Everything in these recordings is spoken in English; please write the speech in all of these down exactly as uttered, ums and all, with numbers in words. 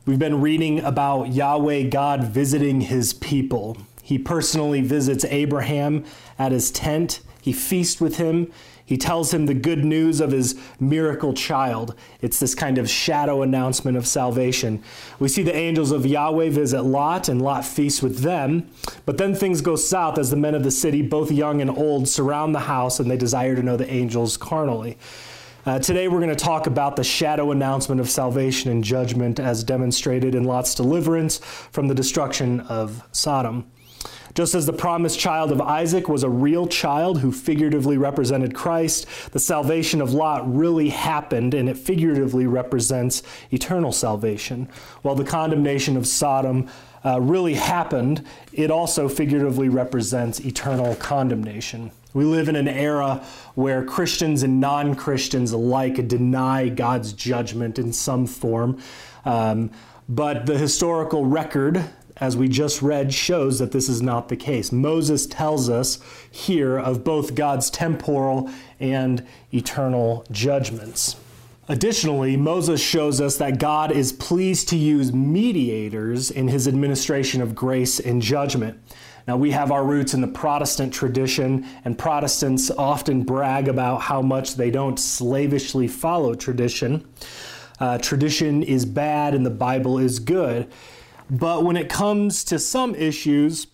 We've been reading about Yahweh God visiting his people. He personally visits Abraham at his tent. He feasts with him. He tells him the good news of his miracle child. It's this kind of shadow announcement of salvation. We see the angels of Yahweh visit Lot, and Lot feasts with them. But then things go south as the men of the city, both young and old, surround the house, and they desire to know the angels carnally. Uh, today we're going to talk about the shadow announcement of salvation and judgment as demonstrated in Lot's deliverance from the destruction of Sodom. Just as the promised child of Isaac was a real child who figuratively represented Christ, the salvation of Lot really happened, and it figuratively represents eternal salvation. While the condemnation of Sodom uh, really happened, it also figuratively represents eternal condemnation. We live in an era where Christians and non-Christians alike deny God's judgment in some form, um, but the historical record, as we just read, shows that this is not the case. Moses tells us here of both God's temporal and eternal judgments. Additionally, Moses shows us that God is pleased to use mediators in his administration of grace and judgment. Now, we have our roots in the Protestant tradition, and Protestants often brag about how much they don't slavishly follow tradition. Uh, tradition is bad and the Bible is good. But when it comes to some issues,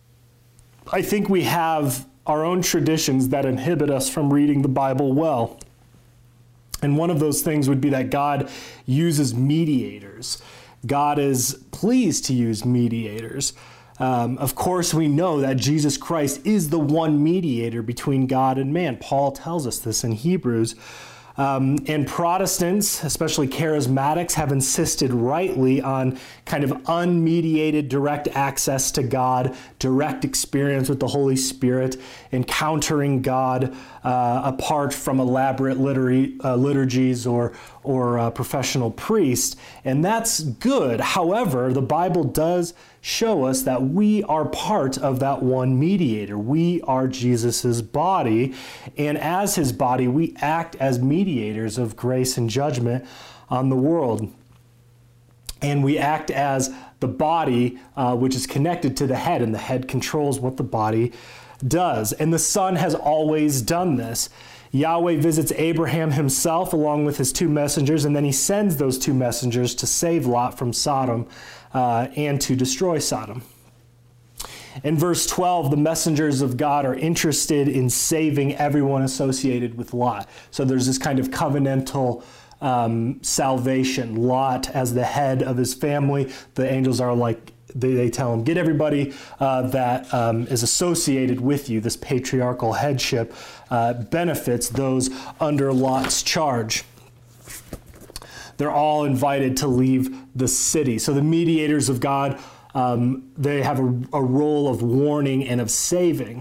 I think we have our own traditions that inhibit us from reading the Bible well. And one of those things would be that God uses mediators. God is pleased to use mediators. Um, of course, we know that Jesus Christ is the one mediator between God and man. Paul tells us this in Hebrews. Um, and Protestants, especially charismatics, have insisted rightly on kind of unmediated direct access to God, direct experience with the Holy Spirit, encountering God uh, apart from elaborate liturgy, uh, liturgies or, or uh, professional priests. And that's good. However, the Bible does show us that we are part of that one mediator. We are Jesus's body, and as his body, we act as mediators of grace and judgment on the world. And we act as the body, uh, which is connected to the head, and the head controls what the body does. And the Son has always done this. Yahweh visits Abraham himself along with his two messengers, and then he sends those two messengers to save Lot from Sodom uh, and to destroy Sodom. In verse twelve, the messengers of God are interested in saving everyone associated with Lot. So there's this kind of covenantal um, salvation. Lot, as the head of his family, the angels are like, They, they tell him, get everybody uh, that um, is associated with you. This patriarchal headship uh, benefits those under Lot's charge. They're all invited to leave the city. So the mediators of God, um, they have a, a role of warning and of saving.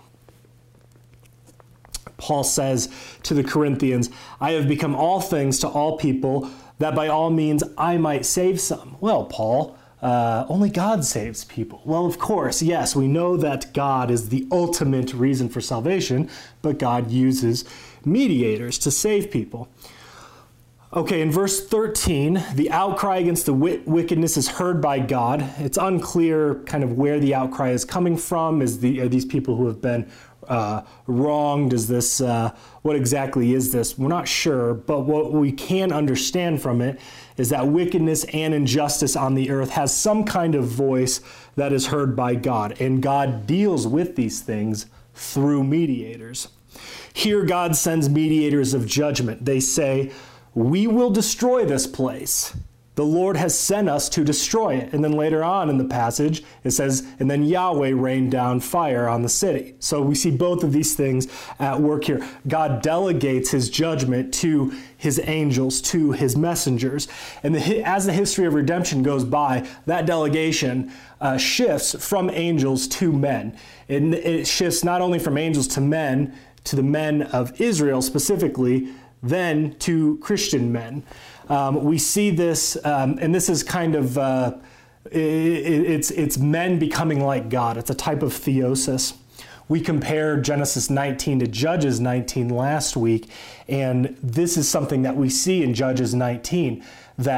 Paul says to the Corinthians, I have become all things to all people, that by all means I might save some. Well, Paul, Uh, only God saves people. Well, of course, yes, we know that God is the ultimate reason for salvation, but God uses mediators to save people. Okay, in verse thirteen, the outcry against the wickedness is heard by God. It's unclear kind of where the outcry is coming from. Is the are these people who have been uh, wronged? Is this, uh, what exactly is this? We're not sure, but what we can understand from it is that wickedness and injustice on the earth has some kind of voice that is heard by God, and God deals with these things through mediators. Here God sends mediators of judgment. They say, we will destroy this place. The Lord has sent us to destroy it. And then later on in the passage, it says, and then Yahweh rained down fire on the city. So we see both of these things at work here. God delegates his judgment to his angels, to his messengers. And the, as the history of redemption goes by, that delegation uh, shifts from angels to men. And it shifts not only from angels to men, to the men of Israel specifically, then to Christian men. Um, we see this, um, and this is kind of, uh, it, it's, it's men becoming like God. It's a type of theosis. We compared Genesis nineteen to Judges nineteen last week, and this is something that we see in Judges nineteen, that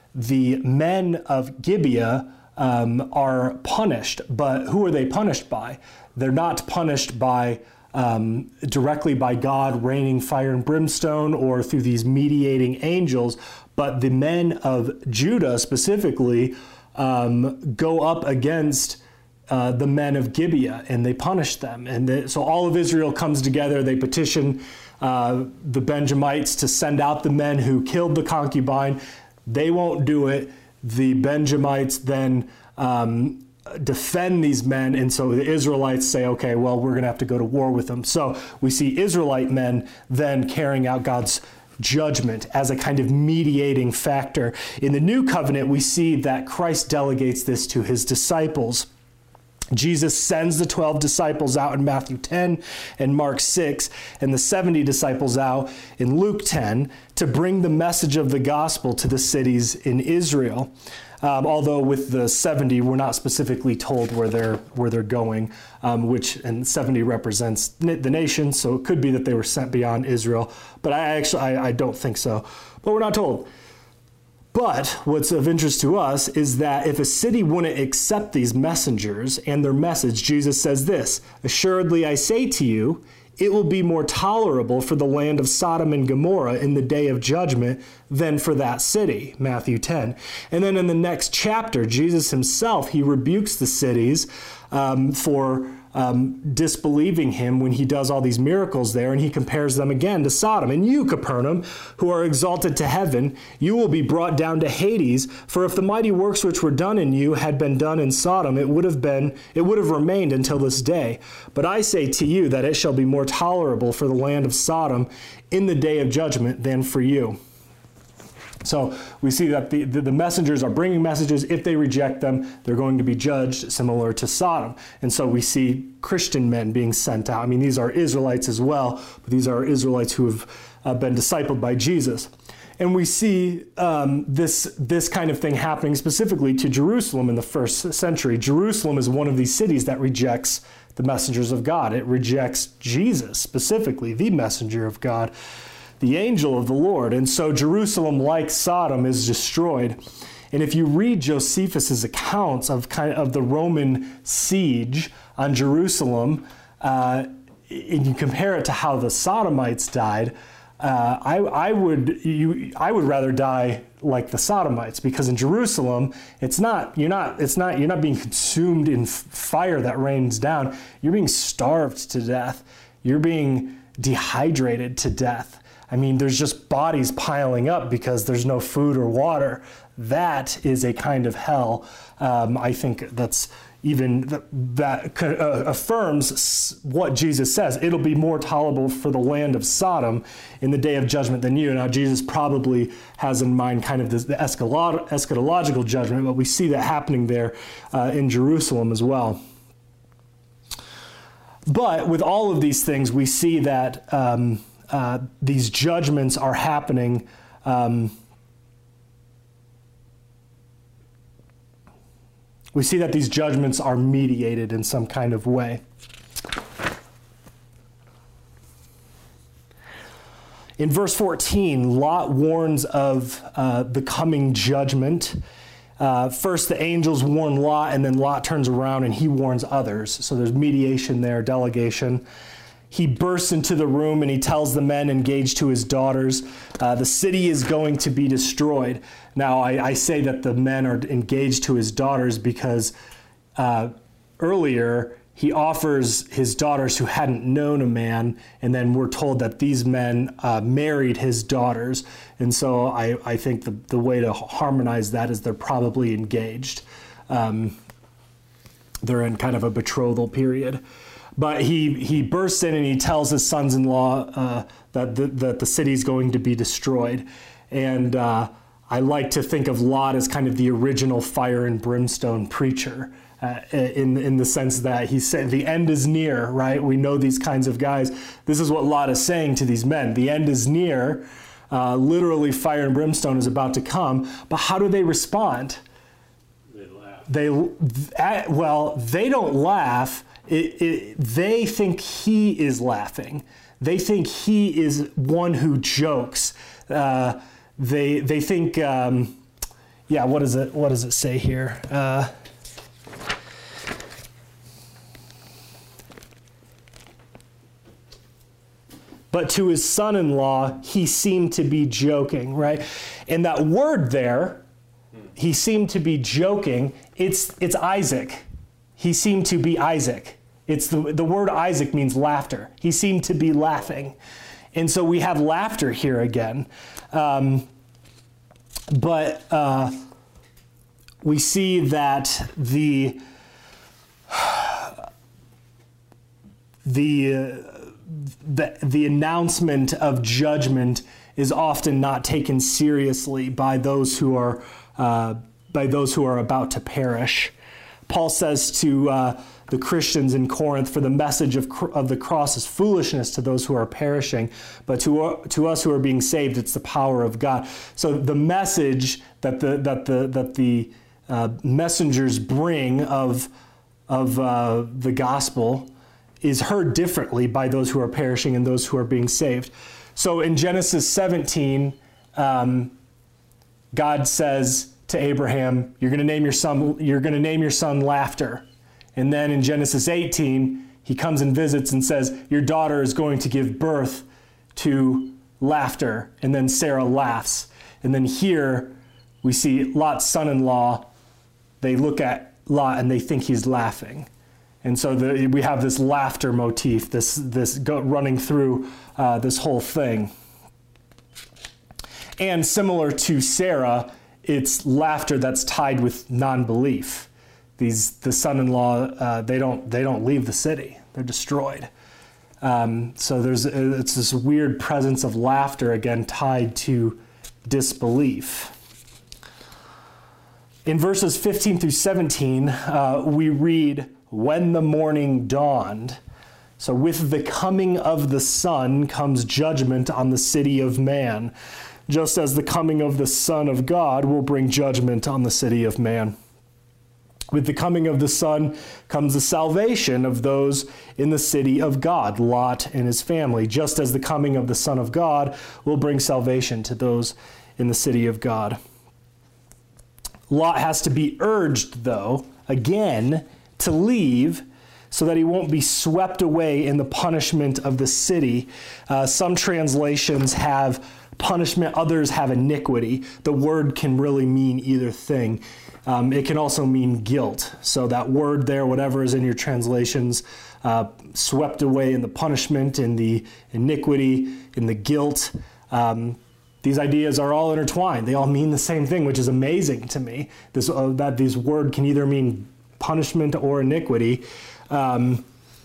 the men of Gibeah um, are punished. But who are they punished by? They're not punished by um, directly by God raining fire and brimstone or through these mediating angels, but the men of Judah specifically um, go up against uh, the men of Gibeah, and they punish them. And they, so all of Israel comes together. They petition uh, the Benjamites to send out the men who killed the concubine. They won't do it. The Benjamites then um, defend these men, and so the Israelites say, okay, well, we're going to have to go to war with them. So we see Israelite men then carrying out God's judgment as a kind of mediating factor. In the new covenant, we see that Christ delegates this to his disciples. Jesus sends the twelve disciples out in Matthew ten and Mark six, and the seventy disciples out in Luke ten to bring the message of the gospel to the cities in Israel. Um, although with the seventy, we're not specifically told where they're where they're going, um, which and seventy represents the nation, so it could be that they were sent beyond Israel. But I actually I, I don't think so. But we're not told. But what's of interest to us is that if a city wouldn't accept these messengers and their message, Jesus says this, "Assuredly I say to you, it will be more tolerable for the land of Sodom and Gomorrah in the day of judgment than for that city," Matthew ten. And then in the next chapter, Jesus himself, he rebukes the cities um, for um, disbelieving him when he does all these miracles there, and he compares them again to Sodom. "And you, Capernaum, who are exalted to heaven, you will be brought down to Hades, for if the mighty works which were done in you had been done in Sodom, it would have been, it would have remained until this day. But I say to you that it shall be more tolerable for the land of Sodom in the day of judgment than for you." So we see that the, the, the messengers are bringing messages. If they reject them, they're going to be judged similar to Sodom. And so we see Christian men being sent out. I mean, these are Israelites as well, but these are Israelites who have uh, been discipled by Jesus. And we see um, this, this kind of thing happening specifically to Jerusalem in the first century. Jerusalem is one of these cities that rejects the messengers of God. It rejects Jesus, specifically the messenger of God, the angel of the Lord. And so Jerusalem, like Sodom, is destroyed. And if you read Josephus's accounts of kind of, of the Roman siege on Jerusalem, uh, and you compare it to how the Sodomites died, uh, I, I would you I would rather die like the Sodomites, because in Jerusalem, it's not you're not it's not you're not being consumed in fire that rains down. You're being starved to death. You're being dehydrated to death. I mean, there's just bodies piling up because there's no food or water. That is a kind of hell. Um, I think that's even that, that uh, affirms what Jesus says. It'll be more tolerable for the land of Sodom in the day of judgment than you. Now, Jesus probably has in mind kind of this, the eschatolog- eschatological judgment, but we see that happening there uh, in Jerusalem as well. But with all of these things, we see that um, Uh, these judgments are happening um, we see that these judgments are mediated in some kind of way. In verse fourteen, Lot warns of uh, the coming judgment. Uh, first, the angels warn Lot, and then Lot turns around and he warns others. So there's mediation there, delegation. He bursts into the room and he tells the men engaged to his daughters, uh, the city is going to be destroyed. Now, I, I say that the men are engaged to his daughters because uh, earlier he offers his daughters who hadn't known a man, and then we're told that these men uh, married his daughters. And so I, I think the, the way to harmonize that is they're probably engaged. Um, they're in kind of a betrothal period. But he, he bursts in and he tells his sons-in-law uh, that, the, that the city's going to be destroyed. And uh, I like to think of Lot as kind of the original fire and brimstone preacher, uh, in, in the sense that he said the end is near, right? We know these kinds of guys. This is what Lot is saying to these men. The end is near. Uh, literally, fire and brimstone is about to come. But how do they respond? They laugh. They, well, they don't laugh. It, it, they think he is laughing. They think he is one who jokes. Uh, they they think um, yeah, what is it? What does it say here? Uh, but to his son-in-law, he seemed to be joking, right? And that word there, he seemed to be joking. It's it's Isaac. He seemed to be Isaac. It's the the word Isaac means laughter. He seemed to be laughing, and so we have laughter here again. Um, but uh, we see that the the uh, the the announcement of judgment is often not taken seriously by those who are uh, by those who are about to perish. Paul says to uh, the Christians in Corinth, "For the message of of the cross is foolishness to those who are perishing, but to uh, to us who are being saved, it's the power of God." So the message that the that the that the uh, messengers bring of of uh, the gospel is heard differently by those who are perishing and those who are being saved. So in Genesis seventeen, um, God says to Abraham, "You're going to name your son. You're going to name your son Laughter." And then in Genesis eighteen, he comes and visits and says, "Your daughter is going to give birth to Laughter." And then Sarah laughs. And then here we see Lot's son-in-law. They look at Lot and they think he's laughing. And so the, we have this laughter motif, this this go, running through uh, this whole thing. And similar to Sarah, it's laughter that's tied with non-belief. These the son-in-law, uh, they don't they don't leave the city; they're destroyed. Um, so there's it's this weird presence of laughter again tied to disbelief. In verses fifteen through seventeen, uh, we read, "When the morning dawned." So with the coming of the sun comes judgment on the city of man, just as the coming of the Son of God will bring judgment on the city of man. With the coming of the Son comes the salvation of those in the city of God, Lot and his family, just as the coming of the Son of God will bring salvation to those in the city of God. Lot has to be urged, though, again, to leave so that he won't be swept away in the punishment of the city. Uh, some translations have punishment, others have iniquity. The word can really mean either thing. Um, it can also mean guilt. So that word there, whatever is in your translations, uh, swept away in the punishment, in the iniquity, in the guilt. Um, these ideas are all intertwined. They all mean the same thing, which is amazing to me. This uh, that this word can either mean punishment or iniquity. Um,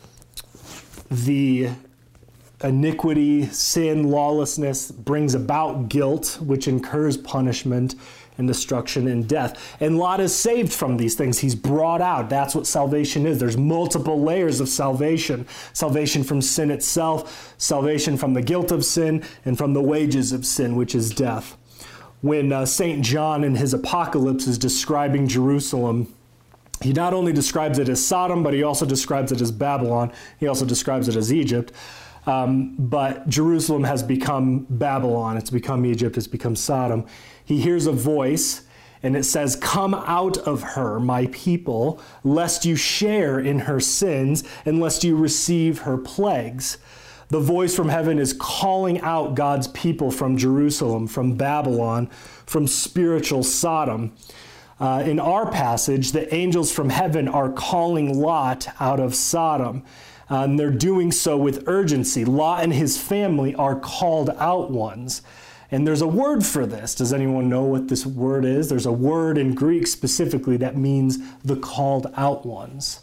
the iniquity, sin, lawlessness brings about guilt, which incurs punishment and destruction and death. And Lot is saved from these things. He's brought out. That's what salvation is. There's multiple layers of salvation. Salvation from sin itself, salvation from the guilt of sin, and from the wages of sin, which is death. When uh, Saint John in his Apocalypse is describing Jerusalem, he not only describes it as Sodom, but he also describes it as Babylon. He also describes it as Egypt. Um, but Jerusalem has become Babylon. It's become Egypt. It's become Sodom. He hears a voice, and it says, "Come out of her, my people, lest you share in her sins, and lest you receive her plagues." The voice from heaven is calling out God's people from Jerusalem, from Babylon, from spiritual Sodom. Uh, in our passage, the angels from heaven are calling Lot out of Sodom. Uh, and they're doing so with urgency. Lot and his family are called out ones. And there's a word for this. Does anyone know what this word is? There's a word in Greek specifically that means the called out ones.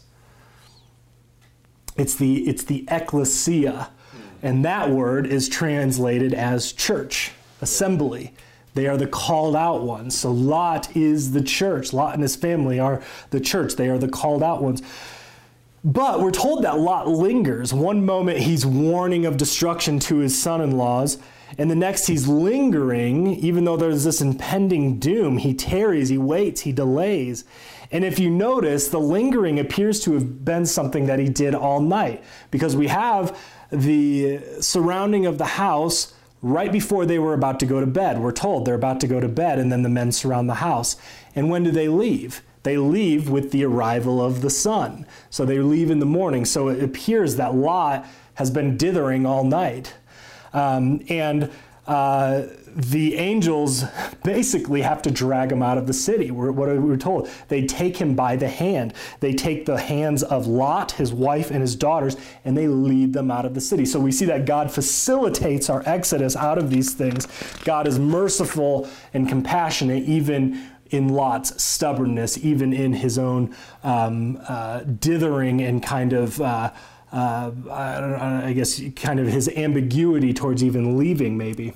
It's the, it's the ecclesia. And that word is translated as church, assembly. They are the called out ones. So Lot is the church. Lot and his family are the church. They are the called out ones. But we're told that Lot lingers. One moment he's warning of destruction to his son-in-laws, and the next he's lingering, even though there's this impending doom. He tarries, he waits, he delays. And if you notice, the lingering appears to have been something that he did all night, because we have the surrounding of the house right before they were about to go to bed. We're told they're about to go to bed, and then the men surround the house. And when do they leave? They leave with the arrival of the sun. So they leave in the morning. So it appears that Lot has been dithering all night. Um, and uh, the angels basically have to drag him out of the city. We're, what are we told? They take him by the hand. They take the hands of Lot, his wife, and his daughters, and they lead them out of the city. So we see that God facilitates our exodus out of these things. God is merciful and compassionate, even in Lot's stubbornness, even in his own um, uh, dithering and kind of, uh, uh, I, don't know, I guess, kind of his ambiguity towards even leaving, maybe.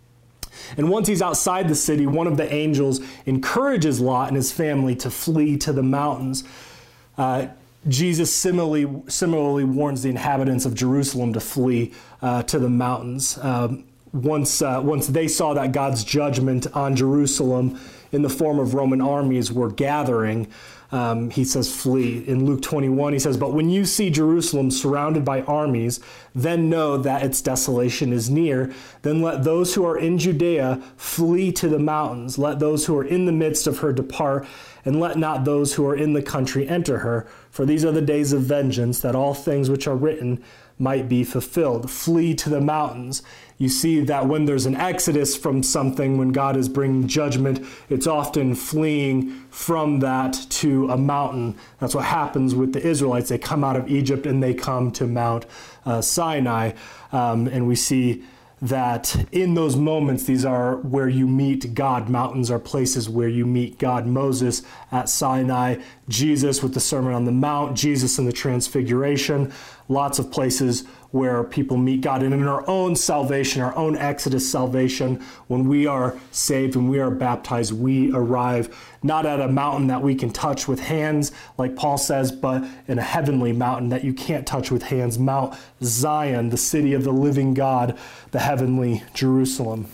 And once he's outside the city, one of the angels encourages Lot and his family to flee to the mountains. Uh, Jesus similarly, similarly warns the inhabitants of Jerusalem to flee uh, to the mountains. Um, once, uh, once they saw that God's judgment on Jerusalem in the form of Roman armies were gathering, um, he says flee. In Luke twenty-one, he says, "But when you see Jerusalem surrounded by armies, then know that its desolation is near. Then let those who are in Judea flee to the mountains. Let those who are in the midst of her depart, and let not those who are in the country enter her. For these are the days of vengeance, that all things which are written might be fulfilled." Flee to the mountains. You see that when there's an exodus from something, when God is bringing judgment, it's often fleeing from that to a mountain. That's what happens with the Israelites. They come out of Egypt and they come to Mount uh, Sinai. Um, and we see that in those moments, these are where you meet God. Mountains are places where you meet God. Moses at Sinai, Jesus with the Sermon on the Mount, Jesus in the Transfiguration, lots of places where people meet God. And in our own salvation, our own Exodus salvation, when we are saved, when we are baptized, we arrive not at a mountain that we can touch with hands, like Paul says, but in a heavenly mountain that you can't touch with hands, Mount Zion, the city of the living God, the heavenly Jerusalem.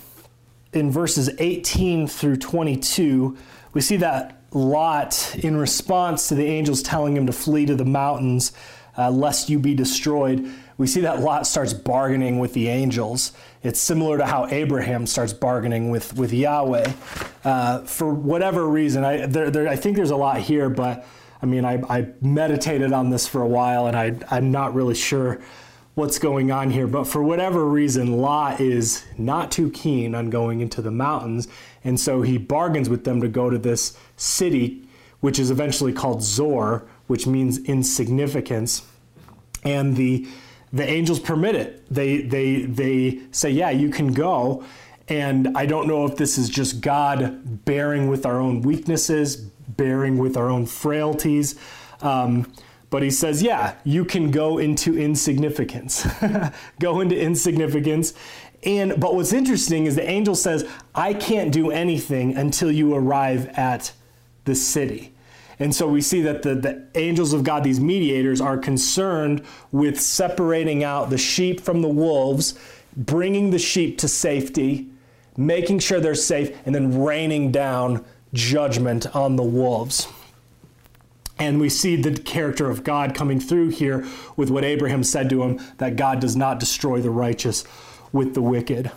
In verses eighteen through twenty-two, we see that Lot, in response to the angels telling him to flee to the mountains, uh, lest you be destroyed, we see that Lot starts bargaining with the angels. It's similar to how Abraham starts bargaining with, with Yahweh. Uh, for whatever reason, I, there, there, I think there's a lot here, but I mean, I, I meditated on this for a while, and I, I'm not really sure what's going on here. But for whatever reason, Lot is not too keen on going into the mountains, and so he bargains with them to go to this city, which is eventually called Zor, which means insignificance. And the The angels permit it. They they they say, yeah, you can go. And I don't know if this is just God bearing with our own weaknesses, bearing with our own frailties. Um, but he says, yeah, you can go into insignificance. Go into insignificance. And but what's interesting is the angel says, I can't do anything until you arrive at the city. And so we see that the, the angels of God, these mediators, are concerned with separating out the sheep from the wolves, bringing the sheep to safety, making sure they're safe, and then raining down judgment on the wolves. And we see the character of God coming through here with what Abraham said to him, that God does not destroy the righteous with the wicked.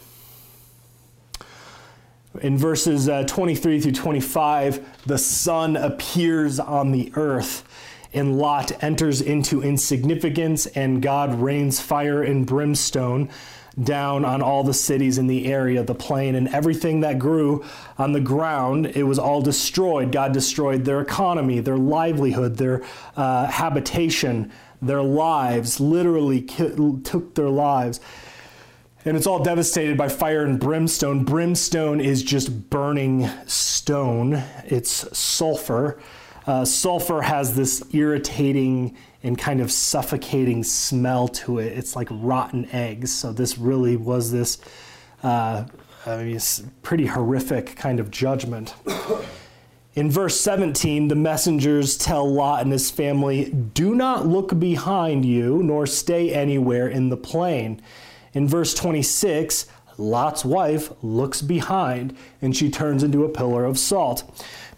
In verses uh, twenty-three through twenty-five, the sun appears on the earth, and Lot enters into insignificance, and God rains fire and brimstone down on all the cities in the area, the plain, and everything that grew on the ground. It was all destroyed. God destroyed their economy, their livelihood, their uh, habitation, their lives, literally ki- took their lives. And it's all devastated by fire and brimstone. Brimstone is just burning stone. It's sulfur. Uh, sulfur has this irritating and kind of suffocating smell to it. It's like rotten eggs. So this really was this uh, I mean, it's pretty horrific kind of judgment. In verse seventeen, the messengers tell Lot and his family, do not look behind you, nor stay anywhere in the plain. In verse twenty-six, Lot's wife looks behind, and she turns into a pillar of salt.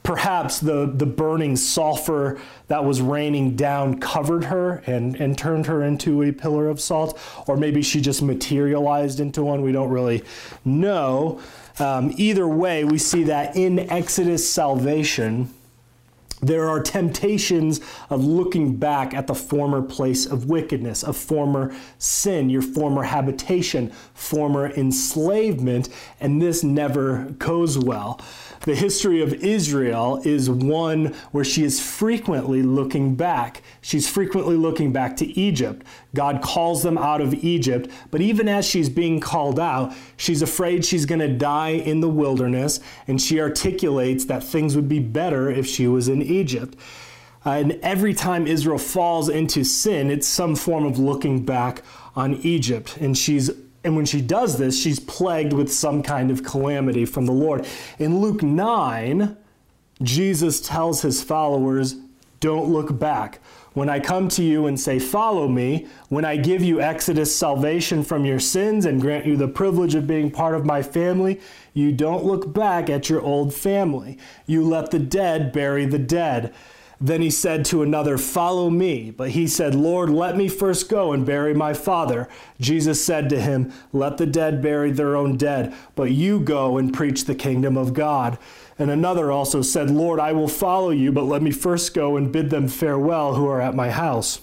Perhaps the, the burning sulfur that was raining down covered her and, and turned her into a pillar of salt, or maybe she just materialized into one. We don't really know. Um, either way, we see that in Exodus salvation, there are temptations of looking back at the former place of wickedness, of former sin, your former habitation, former enslavement, and this never goes well. The history of Israel is one where she is frequently looking back. She's frequently looking back to Egypt. God calls them out of Egypt, but even as she's being called out, she's afraid she's going to die in the wilderness, and she articulates that things would be better if she was in Egypt. Uh, and every time Israel falls into sin, it's some form of looking back on Egypt, and she's And when she does this, she's plagued with some kind of calamity from the Lord. In Luke nine, Jesus tells his followers, don't look back. When I come to you and say, follow me, when I give you Exodus salvation from your sins and grant you the privilege of being part of my family, you don't look back at your old family. You let the dead bury the dead. Then he said to another, follow me. But he said, Lord, let me first go and bury my father. Jesus said to him, let the dead bury their own dead, but you go and preach the kingdom of God. And another also said, Lord, I will follow you, but let me first go and bid them farewell who are at my house.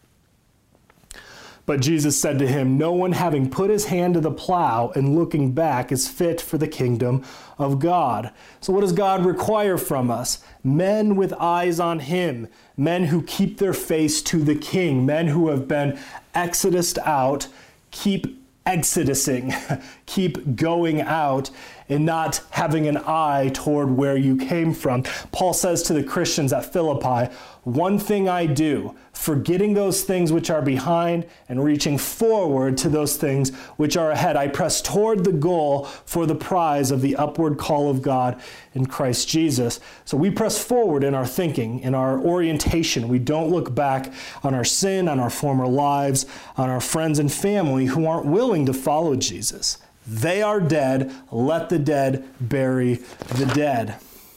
But Jesus said to him, no one having put his hand to the plow and looking back is fit for the kingdom of God. So what does God require from us? Men with eyes on him, men who keep their face to the king, men who have been exodused out, keep exodusing, keep going out and not having an eye toward where you came from. Paul says to the Christians at Philippi, one thing I do, forgetting those things which are behind and reaching forward to those things which are ahead. I press toward the goal for the prize of the upward call of God in Christ Jesus. So we press forward in our thinking, in our orientation. We don't look back on our sin, on our former lives, on our friends and family who aren't willing to follow Jesus. They are dead. Let the dead bury the dead.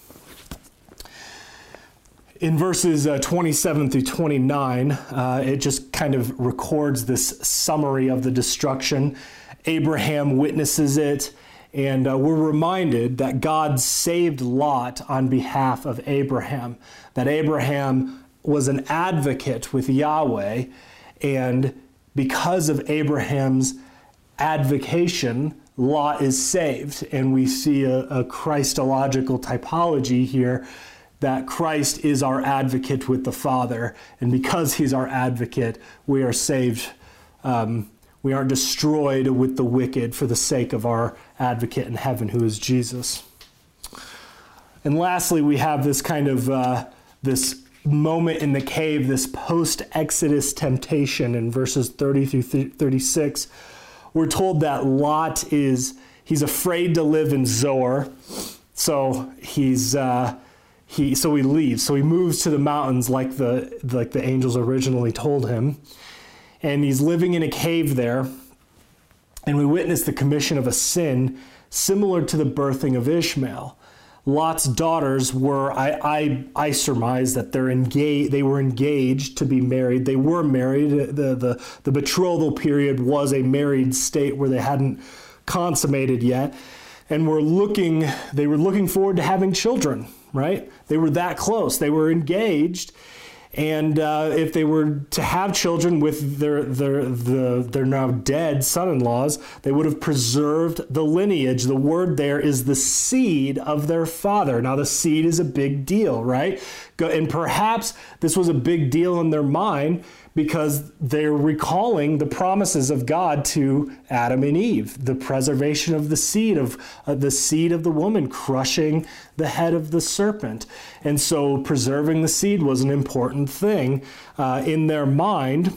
In verses uh, twenty-seven through twenty-nine, uh, it just kind of records this summary of the destruction. Abraham witnesses it, and uh, we're reminded that God saved Lot on behalf of Abraham, that Abraham was an advocate with Yahweh, and because of Abraham's advocation, Lot is saved. And we see a, a Christological typology here, that Christ is our advocate with the Father. And because he's our advocate, we are saved. Um, we aren't destroyed with the wicked for the sake of our advocate in heaven, who is Jesus. And lastly, we have this kind of, uh, this moment in the cave, this post-Exodus temptation in verses thirty through thirty-six. We're told that Lot is, he's afraid to live in Zoar. So he's, uh, He, so he leaves. So he moves to the mountains like the like the angels originally told him. And he's living in a cave there. And we witness the commission of a sin similar to the birthing of Ishmael. Lot's daughters were, I I, I surmise that they're engaged, they were engaged to be married. They were married. The, the, the betrothal period was a married state where they hadn't consummated yet. And were looking, they were looking forward to having children. Right? They were that close. They were engaged. And uh, if they were to have children with their, their, the, their now dead son-in-laws, they would have preserved the lineage. The word there is the seed of their father. Now, the seed is a big deal, right? And perhaps this was a big deal in their mind because they're recalling the promises of God to Adam and Eve, the preservation of the seed of uh, the seed of the woman crushing the head of the serpent. And so preserving the seed was an important thing uh, in their mind.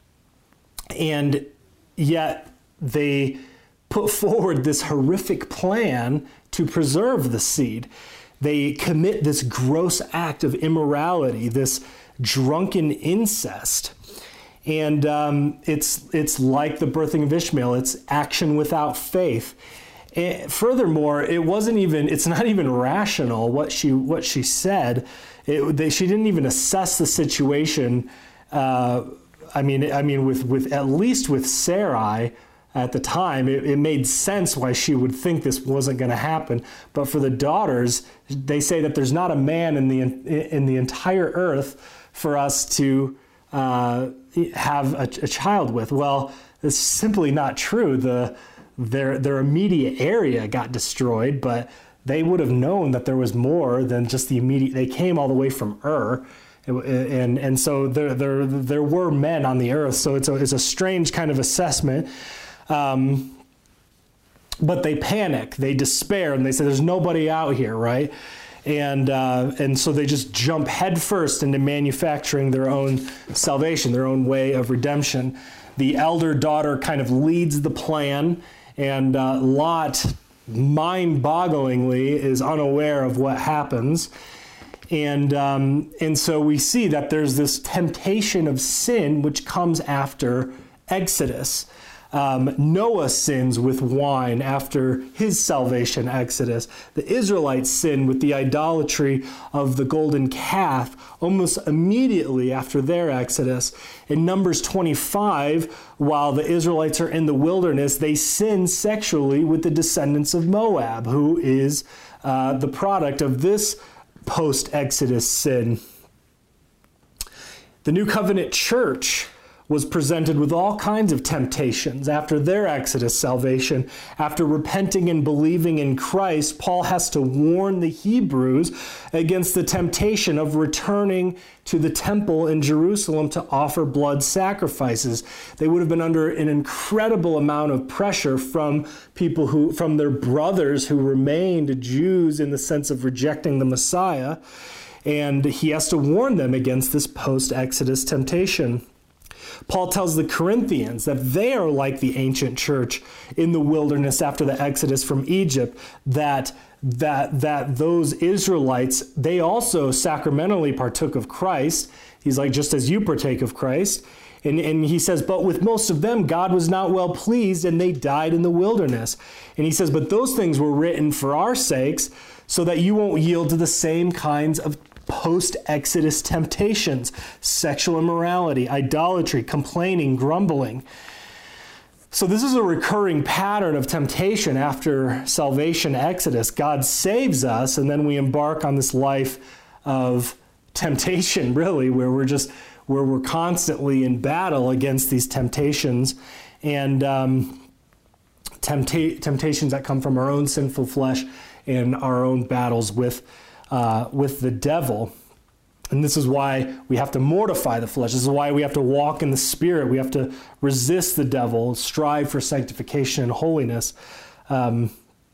And yet they put forward this horrific plan to preserve the seed. They commit this gross act of immorality, this drunken incest. And um, it's it's like the birthing of Ishmael. It's action without faith. And furthermore, it wasn't even, it's not even rational what she what she said. It, they, she didn't even assess the situation. Uh, I mean, I mean, with, with at least with Sarai at the time, it, it made sense why she would think this wasn't going to happen. But for the daughters, they say that there's not a man in the in the entire earth for us to uh, have a, a child with. Well, it's simply not true. The Their their immediate area got destroyed, but they would have known that there was more than just the immediate. They came all the way from Ur, and and, and so there there there were men on the earth. So it's a it's a strange kind of assessment. Um, but they panic, they despair, and they say, "There's nobody out here, right?" And uh, and so they just jump headfirst into manufacturing their own salvation, their own way of redemption. The elder daughter kind of leads the plan. And uh, Lot, mind-bogglingly, is unaware of what happens. And um, and so we see that there's this temptation of sin which comes after Exodus. Um, Noah sins with wine after his salvation exodus. The Israelites sin with the idolatry of the golden calf almost immediately after their exodus. In Numbers twenty-five, while the Israelites are in the wilderness, they sin sexually with the descendants of Moab, who is uh, the product of this post-Exodus sin. The New Covenant Church was presented with all kinds of temptations after their Exodus salvation. After repenting and believing in Christ, Paul has to warn the Hebrews against the temptation of returning to the temple in Jerusalem to offer blood sacrifices. They would have been under an incredible amount of pressure from people who, from their brothers who remained Jews in the sense of rejecting the Messiah. And he has to warn them against this post-Exodus temptation. Paul tells the Corinthians that they are like the ancient church in the wilderness after the Exodus from Egypt, that that that those Israelites, they also sacramentally partook of Christ. He's like, just as you partake of Christ. And, and he says, but with most of them, God was not well pleased, and they died in the wilderness. And he says, but those things were written for our sakes, so that you won't yield to the same kinds of post-Exodus temptations, sexual immorality, idolatry, complaining, grumbling. So this is a recurring pattern of temptation after salvation exodus. God saves us, and then we embark on this life of temptation, really, where we're just, where we're constantly in battle against these temptations, and um, tempta- temptations that come from our own sinful flesh and our own battles with Uh, with the devil. And this is why we have to mortify the flesh. This is why we have to walk in the Spirit. We have to resist the devil, strive for sanctification and holiness. Um,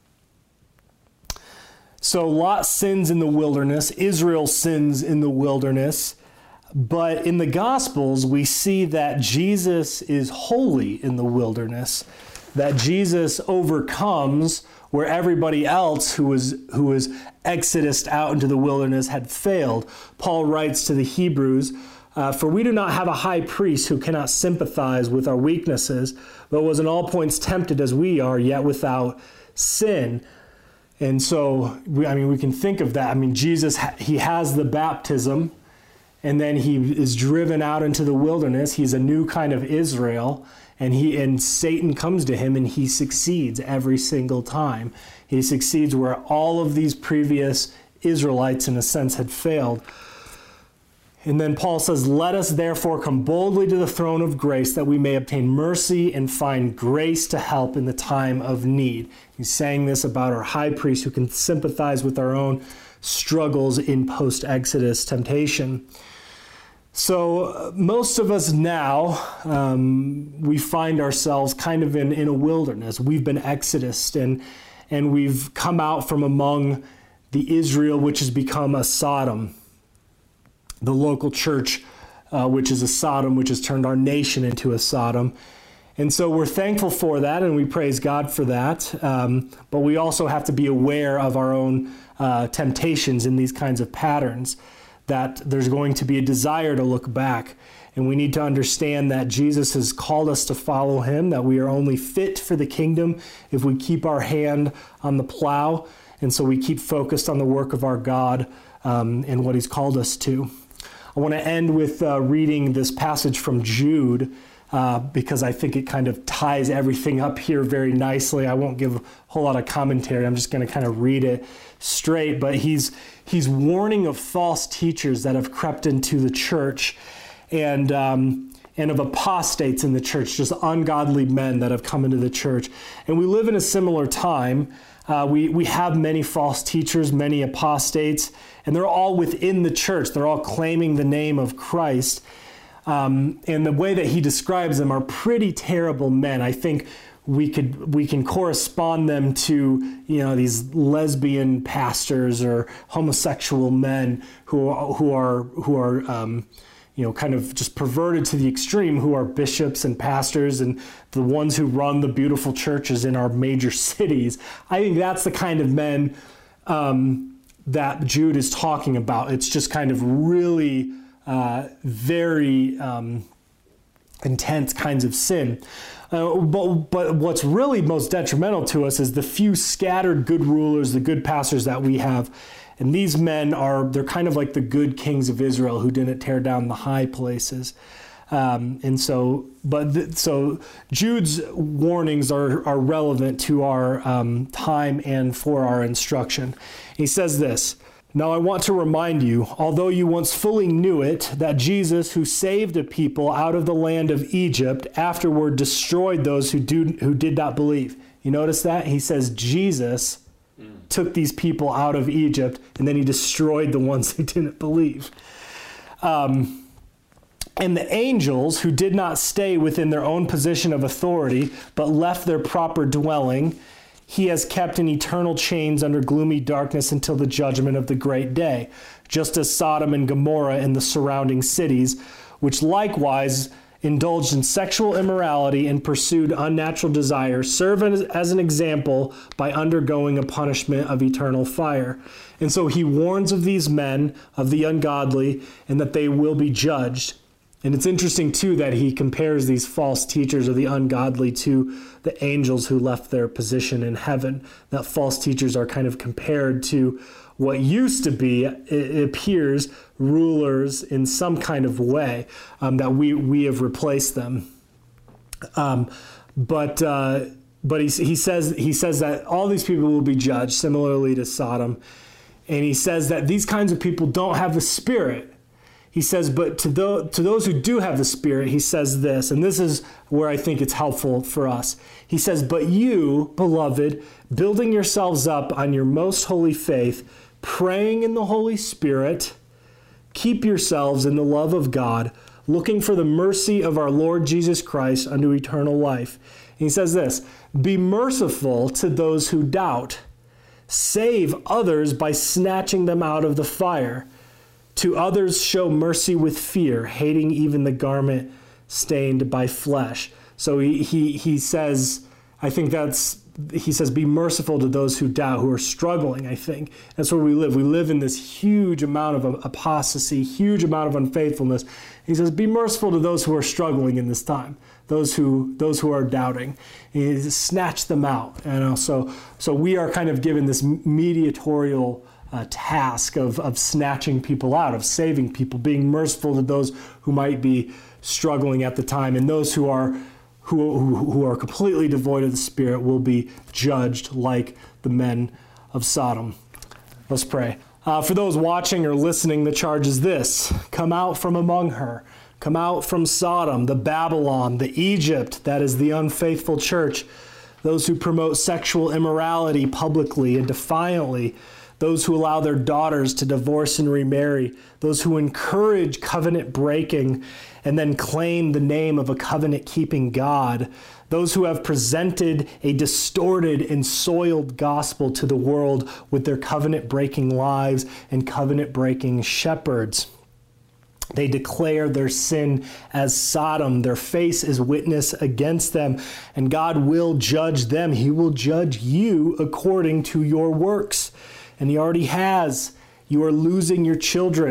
so Lot sins in the wilderness. Israel sins in the wilderness. But in the Gospels, we see that Jesus is holy in the wilderness, that Jesus overcomes where everybody else who was who was exodused out into the wilderness had failed. Paul writes to the Hebrews, uh, for we do not have a high priest who cannot sympathize with our weaknesses, but was in all points tempted as we are, yet without sin. And so, we, I mean, we can think of that. I mean, Jesus, he has the baptism, and then he is driven out into the wilderness. He's a new kind of Israel. And he and Satan comes to him, and he succeeds every single time. He succeeds where all of these previous Israelites, in a sense, had failed. And then Paul says, let us therefore come boldly to the throne of grace, that we may obtain mercy and find grace to help in the time of need. He's saying this about our high priest who can sympathize with our own struggles in post-Exodus temptation. So uh, most of us now, um, we find ourselves kind of in, in a wilderness. We've been exodused, and and we've come out from among the Israel which has become a Sodom, the local church uh, which is a Sodom, which has turned our nation into a Sodom. And so we're thankful for that, and we praise God for that. Um, but we also have to be aware of our own uh, temptations in these kinds of patterns. that there's going to be a desire to look back. And we need to understand that Jesus has called us to follow him, that we are only fit for the kingdom if we keep our hand on the plow. And so we keep focused on the work of our God um, and what he's called us to. I want to end with uh, reading this passage from Jude, uh, because I think it kind of ties everything up here very nicely. I won't give a whole lot of commentary. I'm just going to kind of read it straight. But he's he's warning of false teachers that have crept into the church, and um, and of apostates in the church, just ungodly men that have come into the church. And we live in a similar time. Uh, we, we have many false teachers, many apostates, and they're all within the church. They're all claiming the name of Christ. Um, and the way that he describes them are pretty terrible men. I think we could we can correspond them to, you know, these lesbian pastors or homosexual men who are, who are who are um, you know, kind of just perverted to the extreme, who are bishops and pastors and the ones who run the beautiful churches in our major cities. I think that's the kind of men um, that Jude is talking about. It's just kind of really uh, very um, intense kinds of sin. Uh, but, but what's really most detrimental to us is the few scattered good rulers, the good pastors that we have. And these men are, they're kind of like the good kings of Israel who didn't tear down the high places. Um, and so, but th- so Jude's warnings are, are relevant to our um, time and for our instruction. He says this, "Now I want to remind you, although you once fully knew it, that Jesus, who saved a people out of the land of Egypt, afterward destroyed those who do who did not believe." You notice that? He says Jesus took these people out of Egypt, and then he destroyed the ones who didn't believe. Um, and the angels who did not stay within their own position of authority, but left their proper dwelling, he has kept in eternal chains under gloomy darkness until the judgment of the great day, just as Sodom and Gomorrah and the surrounding cities, which likewise indulged in sexual immorality and pursued unnatural desires, serve as, as an example by undergoing a punishment of eternal fire. And so he warns of these men, of the ungodly, and that they will be judged. And it's interesting, too, that he compares these false teachers or the ungodly to the angels who left their position in heaven. That false teachers are kind of compared to what used to be, it appears, rulers in some kind of way, um, that we we have replaced them. Um, but uh, but he he says he says that all these people will be judged similarly to Sodom, and he says that these kinds of people don't have the Spirit. He says, but to those to those who do have the Spirit, he says this, and this is where I think it's helpful for us. He says, "But you, beloved, building yourselves up on your most holy faith, praying in the Holy Spirit, keep yourselves in the love of God, looking for the mercy of our Lord Jesus Christ unto eternal life." And he says this, "Be merciful to those who doubt. Save others by snatching them out of the fire. To others show mercy with fear, hating even the garment stained by flesh." So he he he says, I think that's, he says, be merciful to those who doubt, who are struggling, I think. That's where we live. We live in this huge amount of apostasy, huge amount of unfaithfulness. He says, be merciful to those who are struggling in this time, those who those who are doubting. He says, snatch them out. You know, so, so we are kind of given this mediatorial uh, task of, of snatching people out, of saving people, being merciful to those who might be struggling at the time, and those who are Who, who, who are completely devoid of the Spirit will be judged like the men of Sodom. Let's pray. Uh, for those watching or listening, the charge is this: come out from among her. Come out from Sodom, the Babylon, the Egypt that is the unfaithful church, those who promote sexual immorality publicly and defiantly, those who allow their daughters to divorce and remarry, those who encourage covenant breaking and then claim the name of a covenant-keeping God, those who have presented a distorted and soiled gospel to the world with their covenant-breaking lives and covenant-breaking shepherds. They declare their sin as Sodom. Their face is witness against them, and God will judge them. He will judge you according to your works. And he already has. You are losing your children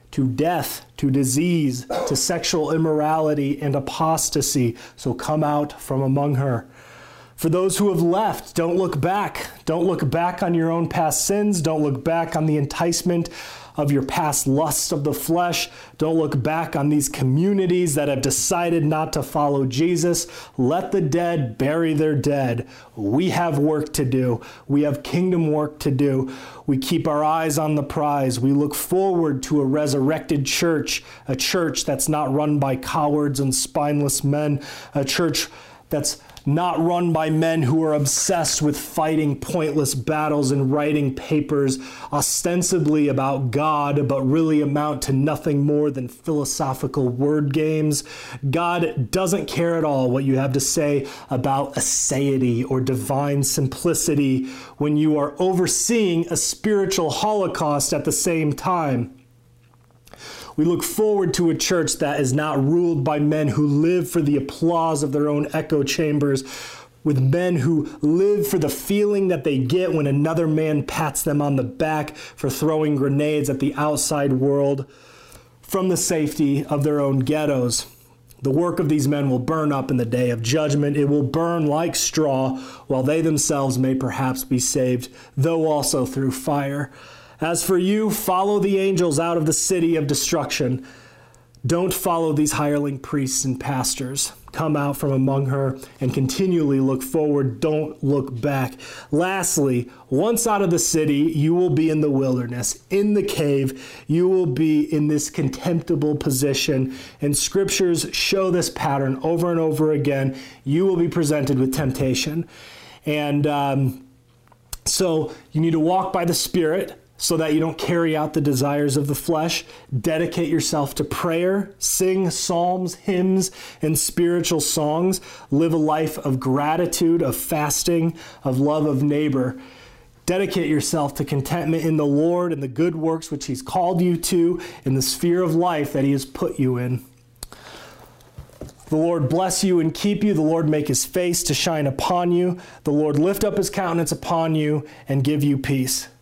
to death, to disease, to sexual immorality and apostasy. So come out from among her. For those who have left, don't look back. Don't look back on your own past sins. Don't look back on the enticement of your past lusts of the flesh. Don't look back on these communities that have decided not to follow Jesus. Let the dead bury their dead. We have work to do. We have kingdom work to do. We keep our eyes on the prize. We look forward to a resurrected church, a church that's not run by cowards and spineless men, a church that's not run by men who are obsessed with fighting pointless battles and writing papers ostensibly about God, but really amount to nothing more than philosophical word games. God doesn't care at all what you have to say about aseity or divine simplicity when you are overseeing a spiritual holocaust at the same time. We look forward to a church that is not ruled by men who live for the applause of their own echo chambers, with men who live for the feeling that they get when another man pats them on the back for throwing grenades at the outside world from the safety of their own ghettos. The work of these men will burn up in the day of judgment. It will burn like straw, while they themselves may perhaps be saved, though also through fire. As for you, follow the angels out of the city of destruction. Don't follow these hireling priests and pastors. Come out from among her and continually look forward. Don't look back. Lastly, once out of the city, you will be in the wilderness, in the cave. You will be in this contemptible position. And scriptures show this pattern over and over again. You will be presented with temptation. And um, so you need to walk by the Spirit, so that you don't carry out the desires of the flesh. Dedicate yourself to prayer, sing psalms, hymns, and spiritual songs. Live a life of gratitude, of fasting, of love of neighbor. Dedicate yourself to contentment in the Lord and the good works which He's called you to in the sphere of life that He has put you in. The Lord bless you and keep you. The Lord make His face to shine upon you. The Lord lift up His countenance upon you and give you peace.